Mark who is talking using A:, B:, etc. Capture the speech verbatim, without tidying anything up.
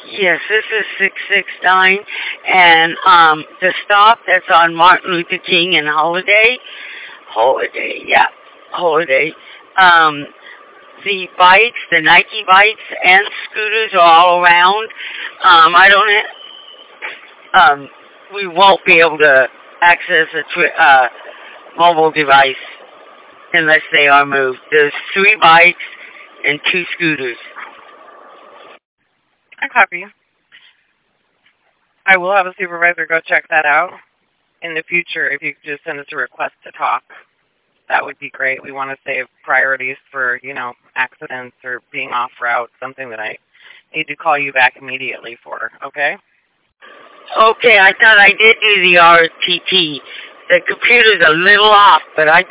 A: Yes, this is six six nine, and um, the stop that's on Martin Luther King and Holiday, Holiday, yeah, Holiday. Um, the bikes, the Nike bikes and scooters are all around. Um, I don't, ha- um, we won't be able to access a twi- uh, mobile device unless they are moved. There's three bikes and two scooters.
B: I copy you. I will have a supervisor go check that out. In the future, if you could just send us a request to talk, that would be great. We want to save priorities for, you know, accidents or being off route, something that I need to call you back immediately for, okay?
A: Okay, I thought I did do the R T P. The computer's a little off, but I